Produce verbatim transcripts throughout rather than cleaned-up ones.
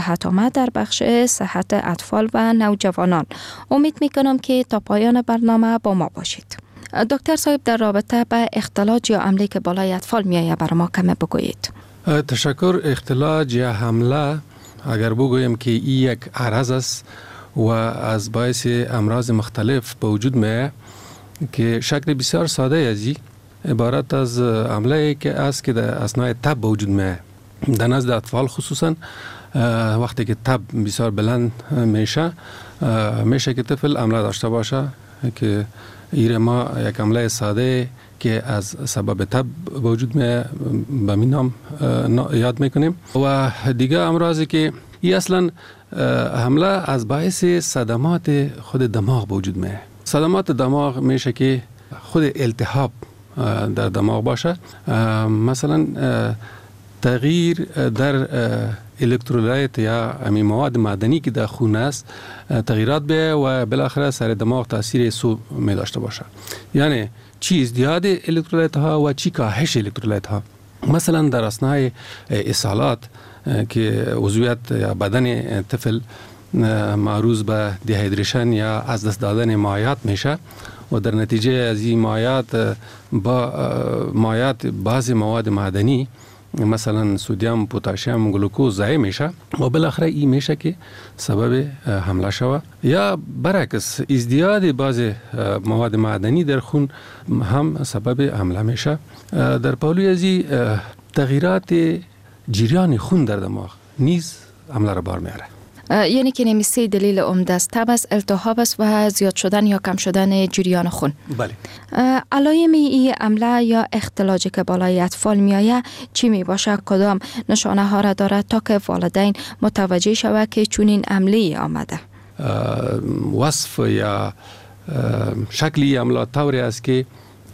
خواهد آمد در بخش صحت اطفال و نوجوانان. امید می کنم که تا پایان برنامه با ما باشید. دکتر صاحب، در رابطه با اختلاج یا حمله که بالای اطفال می آید برای ما کمی بگویید. تشکر. اختلاج یا حمله اگر بگویم که این یک عرض است و از باعث امراض مختلف به وجود میاد که شکل بسیار ساده ازی عبارت از حمله که است که در اثناء تب به وجود میاد. در نزد اطفال خصوصا وقتی که تب بسیار بلند میشه میشه که طفل حمله داشته باشه که ایره ما یک حمله ساده که از سبب تب به وجود میاد به می نام یاد میکنیم. و دیگه امراضی که این اصلا حمله از باعث صدمات خود دماغ به وجود میاد. صدمات دماغ میشه که خود التهاب در دماغ باشه، مثلا تغییر در الکترولایت یا امی مواد معدنی که در خون است تغییرات بیه و بالاخره سر دماغ تاثیر سو می داشته باشه. یعنی چی ازدیاد الکترولایت ها و چی کاهش الکترولایت ها. مثلا در اثناء اسهالات که عضویت یا بدن طفل معروض به دیهایدریشن یا از دست دادن مایعات میشه و در نتیجه از این مایعات با مایعات بعضی مواد معدنی مثلا سودیم، پتاسیم، گلوکوز ضایع میشه و بالاخره این میشه که سبب حمله شود. یا برعکس ازدیاد بعضی مواد معدنی در خون هم سبب حمله میشه. در پهلوی از این تغییرات جریان خون در دماغ نیز حمله را بار میاره. یعنی که نمی سه دلیل عمده است: تب است، التهاب است و زیاد شدن یا کم شدن جریان خون. بله. علائم این حمله یا اختلاجی که بالای اطفال می آید چی می باشه؟ کدام نشانه ها را دارد تا که والدین متوجه شود که چنین حمله آمده؟ وصف یا شکلی حمله طوری است که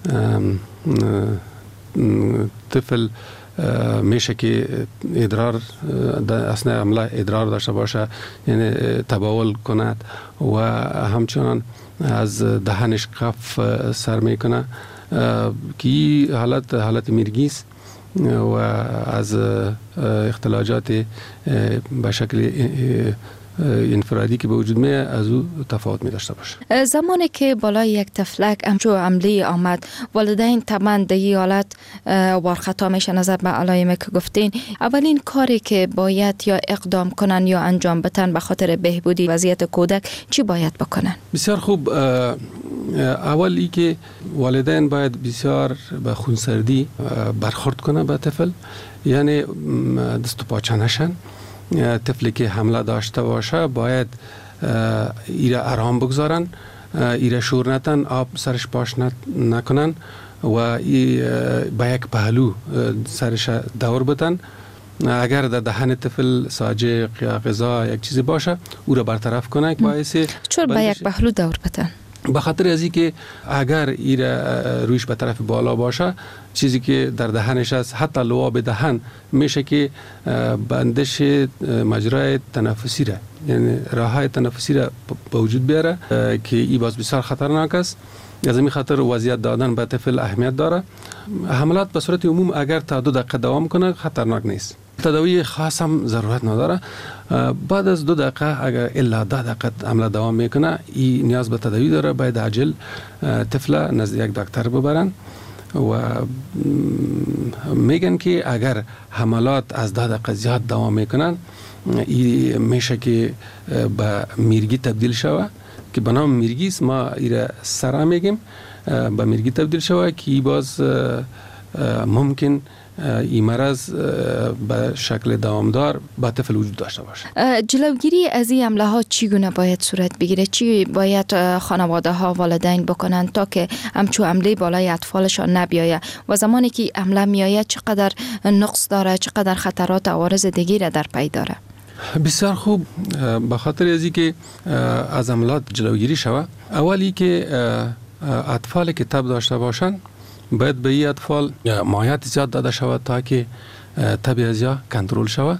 طفل میشه که ادرار در اثناء حمله ادرار داشته باشه، یعنی تبول کند و همچنان از دهنش قف سر میکنه که حالت حالت میرگی است و از اختلاجات به شکل انفرادی که به وجود میاد از او تفاوت می داشته باشه. زمانی که بالای یک طفلک همچو حمله آمد، والدین طبعا در این حالت وارخطا میشه نظر به علائمی که گفتین. اولین کاری که باید یا اقدام کنن یا انجام بدن به خاطر بهبودی وضعیت کودک چی باید بکنن؟ بسیار خوب. اولی که والدین باید بسیار به خونسردی برخورد کنه به طفل، یعنی دست و پاچه نشن. طفلی که حمله داشته باشه باید ایره آرام بگذارن، ایره شور نتن، آب سرش پاش نکنن و ای با یک پهلو سرش دور بدن. اگر در دهن طفل ساجق یا غذا یک چیزی باشه او را برطرف کنه که باعث چرا با یک پهلو دور بدن؟ به خاطر ازی که اگر ایره رویش به طرف بالا باشه، چیزی که در دهنش است، حتی لعاب دهن میشه که بندش مجرای تنفسی را، یعنی راههای تنفسی را به وجود بیاره که این باز بسیار خطرناک است. از این خاطر وضعیت دادن به طفل اهمیت داره. حملات به صورت عموم اگر تا دو دقیقه دوام کنه خطرناک نیست. تداوی خاص هم ضرورت نداره. بعد از دو دقیقه اگر الا ده دقیقه حمله دوام میکنه، این نیاز به تداوی داره. باید عاجل طفل نزد یک دکتر ببرن و میگن که اگر حملات از ده دقیقه زیاد دوام میکنن، این میشه که به میرگی تبدیل شوه که به نام میرگی است. ما ایره سرا میگیم به میرگی تبدیل شوه که باز ممکن این مرض به شکل دوامدار به طفل وجود داشته باشه. جلوگیری از این حمله ها چگونه باید صورت بگیره؟ چی باید خانواده ها والدین بکنن تا که همچون حمله بالای اطفالشان نبیاید و زمانی که حمله میآید چقدر نقص داره، چقدر خطرات عوارض دیگه را در پی داره؟ بسیار خوب. به خاطر ازی که از حملات جلوگیری شوه، اولی که اطفالی که تب داشته باشن باید به این اطفال مایعات زیاد داده شود تا که تب ازیا کنترل شود.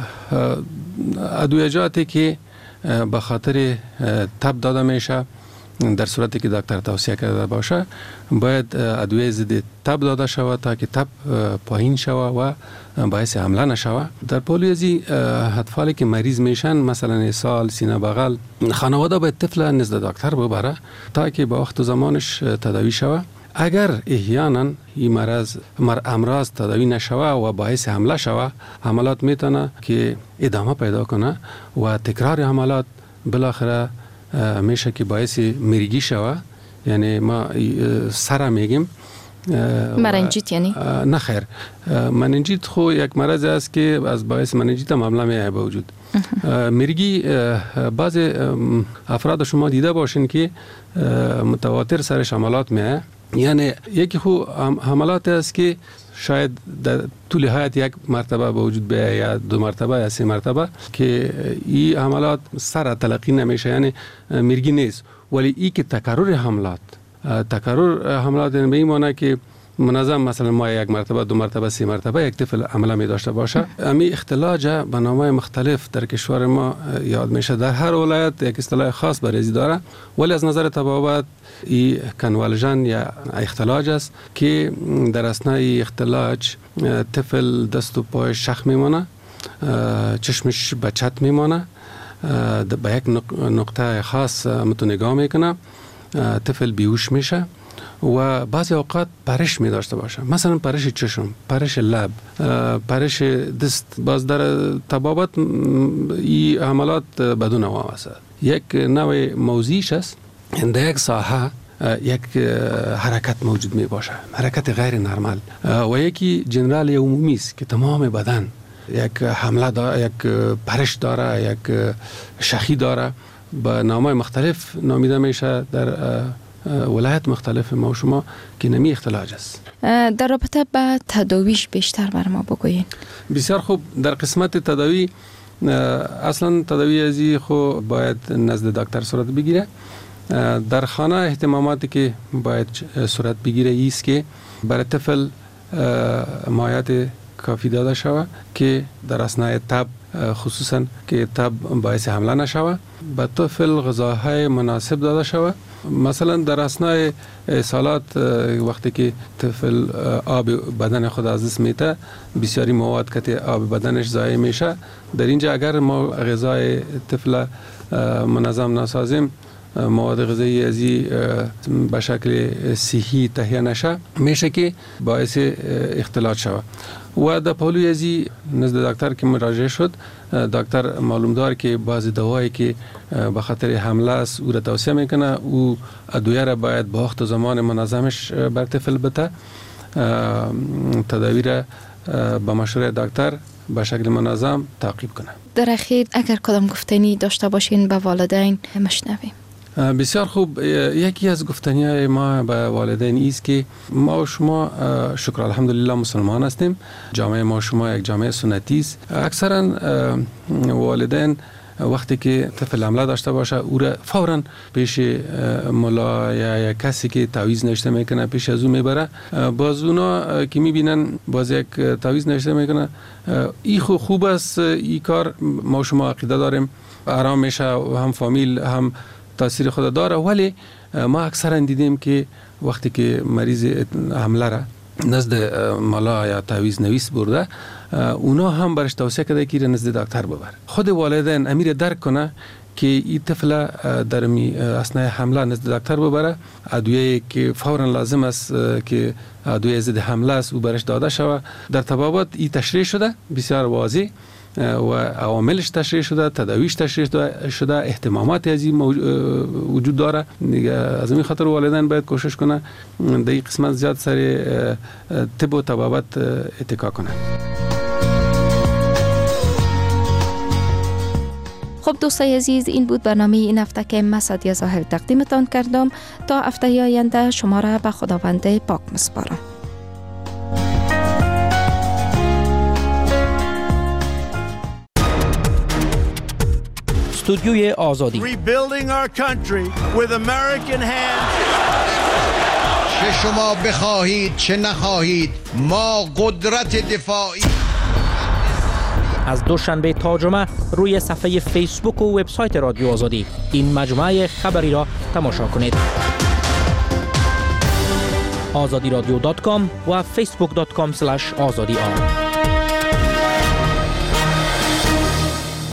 ادویجاتی که به خاطر تب داده میشه در صورتی که دکتر توصیه کرده باشه باید ادویه ضد تب داده شود تا که تب پایین شود و باعث حمله نشود. در پولیوزی اطفالی که مریض میشن مثلا اسهال، سینه بغل، خانواده باید طفل نزد دکتر ببره تا که با وقت و زمانش تداوی شود. اگر احیانا این مرض مر امراض تداوی نشوه و باعث حمله شوه، حملات میتونه که ادامه پیدا کنه و تکرار حملات بالاخره میشه که باعث مرگی شوه. یعنی ما سر میگیم مننجیت. یعنی نه خیر، مننجیت خو یک مرض است که از باعث مننجیت معامله میایه به وجود. مرگی بعض افراد شما دیده باشین که متواتر سرش حملات میایه. یعنی یکی خو حملات است که شاید در طول حیات یک مرتبه به وجود بیایه یا دو مرتبه یا سه مرتبه که این حملات سر تلقی نمیشه، یعنی مرگی نیست. ولی ای که تکرر حملات تکرر حملات یعنی به این معنی که منظم مثلا ما یک مرتبه دو مرتبه سه مرتبه یک طفل حمله می داشته باشه. امی اختلاج به نامهای مختلف در کشور ما یاد میشه. در هر ولایت یک اصطلاح خاص برای ازی داره، ولی از نظر تبابت ای کنوالژن یا اختلاج است که در اثناء اختلاج طفل دست و پای شخ میمونه، چشمش بچت میمونه، به یک نقطه خاص متنگاه میکنه، طفل بیهوش میشه و بعضی اوقات پرش می داشته باشه، مثلا پرش چشم، پرش لب، پرش دست. باز در طبابت این حملات بدون واسه یک نوع موضوعیش است. در یک ساحه یک حرکت موجود می باشه، حرکت غیر نرمال، و یکی جنرال عمومی است که تمام بدن یک حمله داره، یک پرش داره، یک شخی داره. به نامهای مختلف نامیده میشه در ولایت مختلف ما و شما که نمی اختلاج است. در رابطه با تداویش بیشتر بر ما بگوین. بسیار خوب. در قسمت تداوی، اصلا تداوی ازی خو باید نزد دکتر صورت بگیره. در خانه اهتماماتی که باید صورت بگیره ایست که برای طفل مایعات کافی داده شود که در اثناء تب، خصوصا که تب باعث حمله نشود، به طفل غذاهای مناسب داده شود. مثلا در اثناء سالات وقتی که طفل آب بدن خود از دست میته، بسیاری مواد که آب بدنش ضایع میشه. در اینجا اگر ما غذای طفل منظم نسازیم، مواد غذایی ازی به شکل صحی تهیه نشه، میشه که باعث اختلاط شود. و در پهلوی ازی نزد دکتر که مراجعه شد، دکتر معلوم دار که بعضی دوایی که به خاطر حمله است او را توصیه میکنه، او ادویه را باید با وقت و زمان منظمش بر طفل بده. تداوی را به مشوره دکتر به شکل منظم تعقیب کنه. در اخیر اگر کدام گفتنی داشته باشین به والدین مشنویم. بسیار خوب. یکی از گفتنی‌های ما به والدین است که ما و شما شکر الحمدلله مسلمان هستیم. جامعه ما و شما یک جامعه سنتی است. اکثرا والدین وقتی که طفل حمله داشته باشه او را فوراً پیش ملا یا کسی که تعویض نوشته میکنه پیش از او میبره. باز اونا که میبینن باز یک تعویض نوشته میکنه، این خو خوب است، این کار ما و شما عقیده داریم، آرام میشه و هم فامیل هم تاثیر خود داره. ولی ما اکثرا دیدیم که وقتی که مریض حمله را نزد ملا یا تعویض نویس برده، اونا هم برش توصیه کرده که نزد دکتر ببر. خود والدین امیر درک کنه که این طفل در می اثناء حمله نزد دکتر ببره. ادویه که فورا لازم است که ادویه ضد حمله است او برش داده شود. در تبابت این تشریح شده بسیار واضح و عواملش تشریح شده، تداویش تشریح شده، اهتمامات از این وجود داره. از این خاطر والدین باید کوشش کنه در این قسمت زیاد سر طب و طبابت اتکا کنه. خب دوستای عزیز، این بود برنامه این هفته که من سعدیه ظاهر تقدیمتان کردم. تا هفته آینده شما را به خداوند پاک میسپارم. استودیوی آزادی. Rebuilding our country with American hands. چه شما بخواهید چه نخواهید، ما قدرت دفاعی از دوشنبه تا جمعه روی صفحه فیسبوک و وبسایت رادیو آزادی این مجموعه خبری را تماشا کنید. آزادی رادیو دات کام و فیسبوک دات کام اسلش آزادی آر.